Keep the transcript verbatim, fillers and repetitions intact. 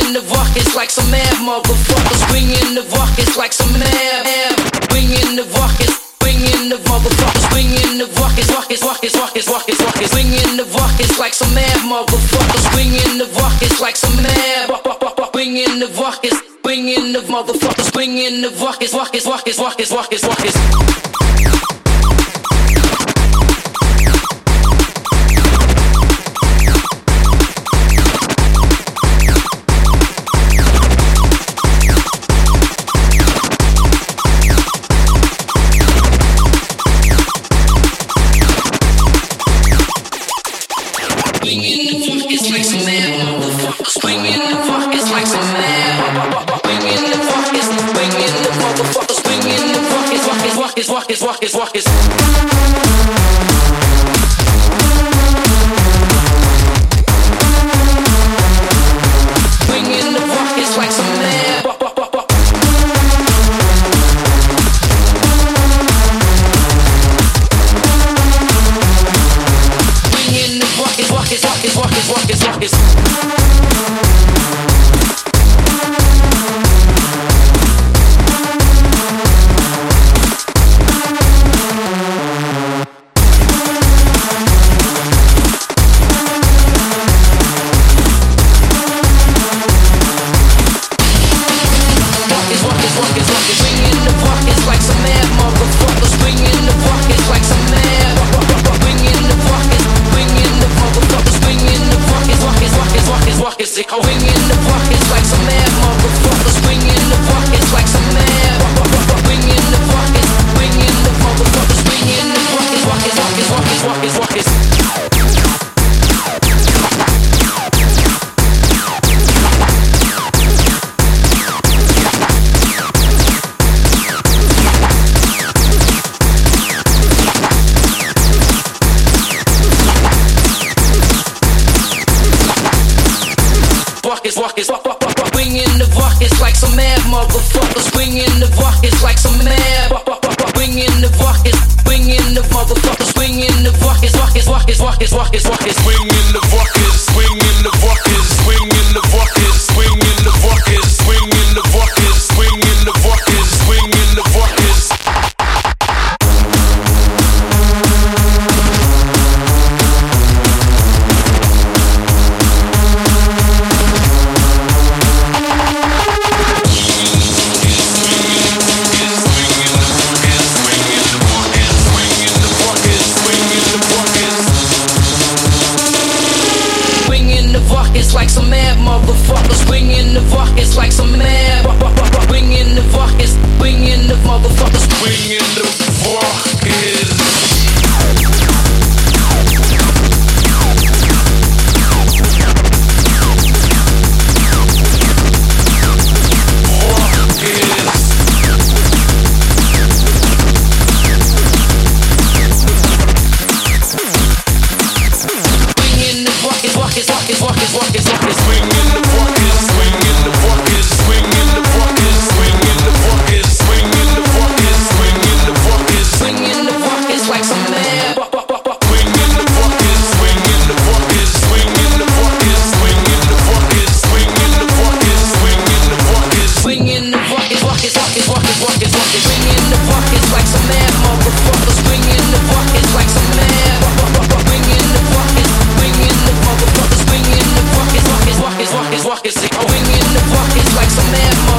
Swinging the ruckus like some mad motherfuckers. Swinging the ruckus like some mad, mad. Swinging the ruckus, swinging the motherfuckers. Swinging the ruckus, ruckus, ruckus, ruckus, ruckus, ruckus. Swinging the ruckus like some mad motherfuckers. Swinging the ruckus like some mad, swinging the ruckus, swinging the motherfuckers. Swinging the ruckus, ruckus, ruckus, ruckus, ruckus, ruckus. Ruckus, ruckus, ruckus. Swinging the ruckus like some mad. Swinging the ruckus, ruckus, ruckus, ruckus, ruckus, ruckus. Swinging the ruckus like some mad motherfuckers. Swinging the ruckus like some mad. Swinging the ruckus, swinging the motherfuckers. Swinging the ruckus, ruckus, ruckus, ruckus, ruckus, ruckus. Swinging the ruckus, swinging the ruckus, swinging the ruckus, swinging the ruckus, swinging the ruckus, swinging the ruckus, swinging the ruckus. Like some mad motherfuckers. Swinging the ruckus like some mad. Swinging the ruckus, swinging the motherfuckers. Swinging the ruckus. Ruckus, ruckus, ruckus, ruckus, ruckus. Swinging the ruckus, swinging the ruckus, swinging the ruckus, swinging the ruckus, swinging the ruckus, swinging the ruckus, swinging the ruckus like some mad. Swinging the ruckus, swinging the ruckus, swinging the ruckus, swinging the ruckus, swinging the ruckus, swinging the ruckus, swinging the ruckus, ruckus, ruckus, ruckus, ruckus, ruckus. Swinging the ruckus like some mad motherfuckers. Swinging the ruckus like some mad. Swinging the ruckus, swinging the motherfuckers. Swinging the ruckus, ruckus, ruckus, ruckus, ruckus. Swinging the ruckus like some mad motherfuckers.